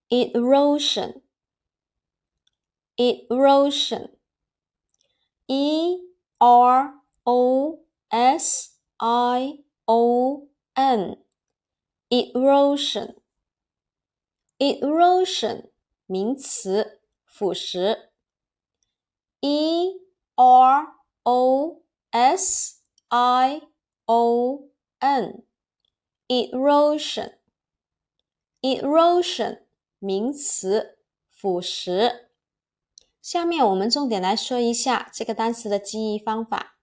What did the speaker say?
erosion, erosion, E-R-O-S-I-O-N, erosion, erosion 名词，腐蚀。E-R-O-S-I-O-N, erosion, erosion 名词，腐蚀。下面我们重点来说一下这个单词的记忆方法。